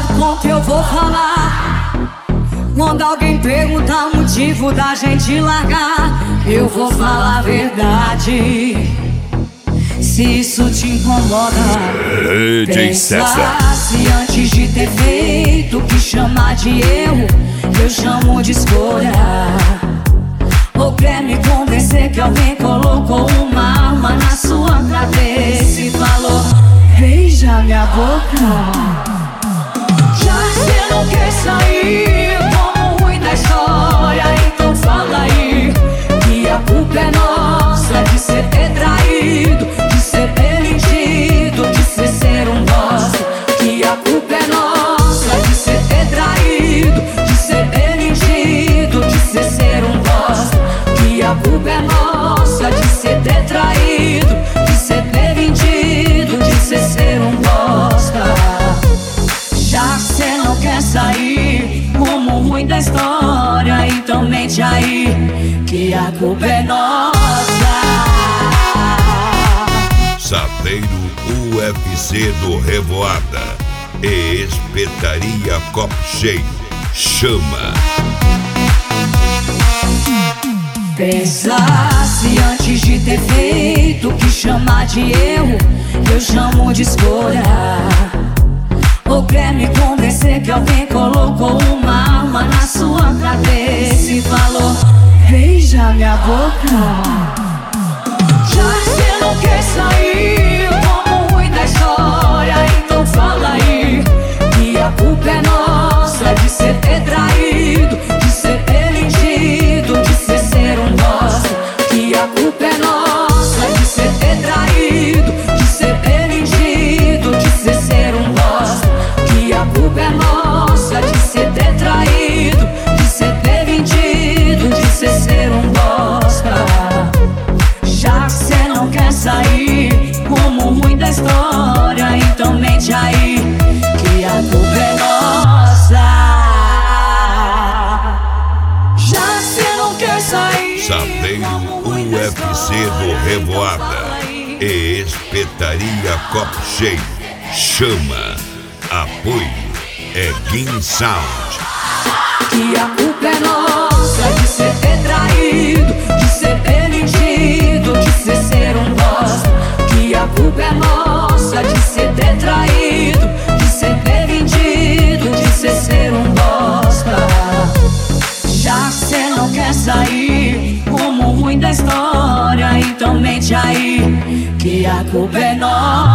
conta eu vou falar. Quando alguém perguntar o motivo da gente largar, eu vou falar a verdade. Se isso te incomoda, pensa se antes de ter feito o que chamar de erro, eu chamo de escolha. Ou quer me convencer que alguém colocou uma arma na sua cabeça e falou: beija minha boca. Já que você não quer sair como ruim da história, então fala aí que a culpa é nossa de você ter traído, de ser perdido, de você ser um bosta. Que a culpa é nossa de você ter traído, de ser perdido, de você ser um bosta. Que a culpa é nossa de você ter traído, de ser perdido, de você ser um bosta. Já que você não quer sair como ruim da história, então mente aí que a culpa é nossa. Saveiro UFC do Revoada e Espetaria Copo Cheio chama. Pensa se antes de ter feito o que chamar de erro, eu chamo de escolha. Ou quer me convencer que alguém colocou uma arma na sua cabeça e falou: beija minha boca. Já que você não quer sair como ruim da história, então fala aí que a culpa é nossa de você ter traído, de ser perdido, de você ser um bosta. Que a culpa é nossa de você ter traído, de ser perdido, de você ser um bosta. Que a culpa é nossa de você ter traído, de ser perdido, de você ser um bosta. Já que você não quer sair como ruim da história, então mente aí que a culpa é nossa. Já que você não quer sair Saveiro UFC do Revoada e Espetaria Copo Cheio chama. Apoio é Guin Sound. Que a culpa é nossa de você ter traído, de ser perdido, de você ser um bosta. Que a culpa é nossa de você ter traído, de ser perdido, de você ser um bosta. Já que você não quer sair como ruim da história, então mente aí que a culpa é nossa.